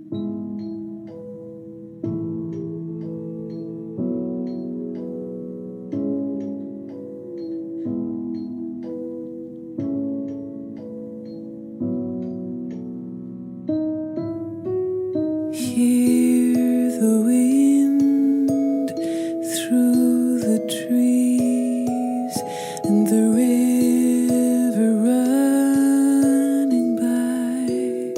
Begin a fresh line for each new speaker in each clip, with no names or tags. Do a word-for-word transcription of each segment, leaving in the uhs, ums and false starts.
Hear the wind through the trees and the river running by,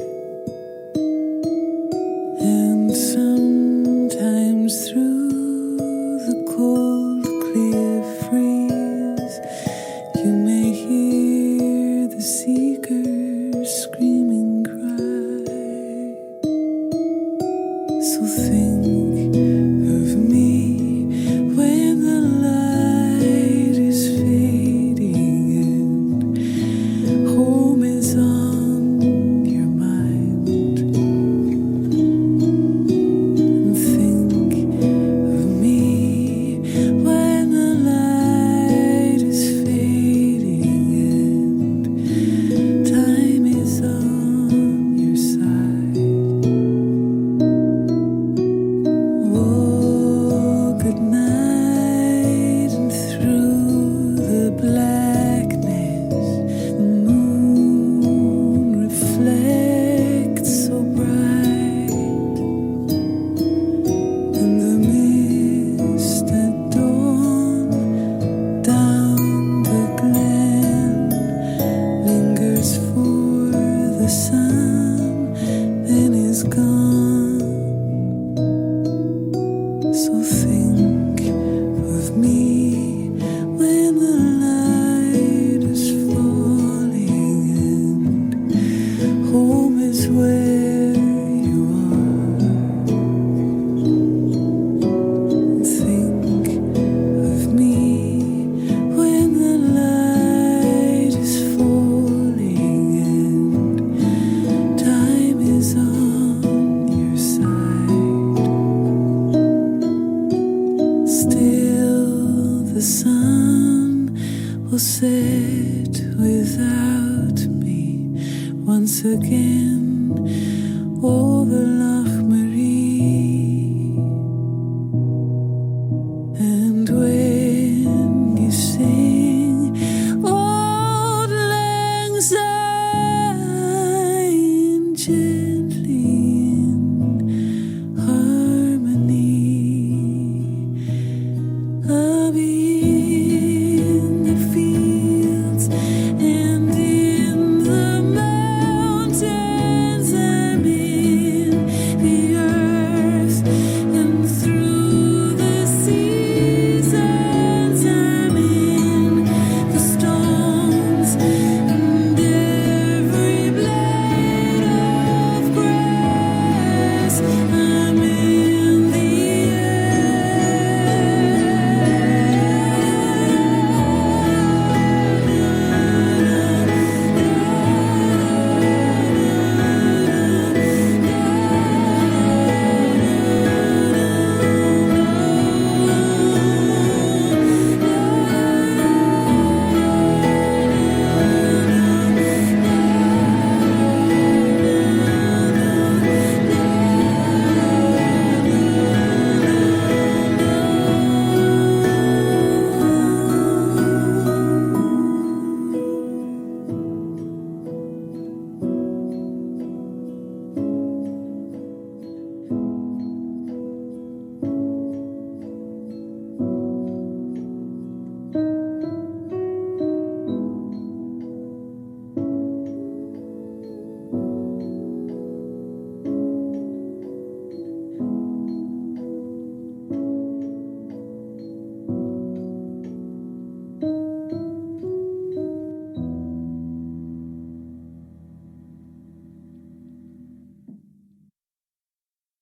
and sometimes through the cold clear freeze you may hear the seeker's screaming cry. So think of me when the light is fading and home is on your mind. And think of me when the light is fading and time is on your side. Good night, and through the blackness the moon reflects so bright, and the mist at dawn down the glen lingers for the sun, then is gone. So think of me when the light is falling and home is where you are. Think of me when the light is falling and time is on your side. Still the sun will set without me once again. Oh,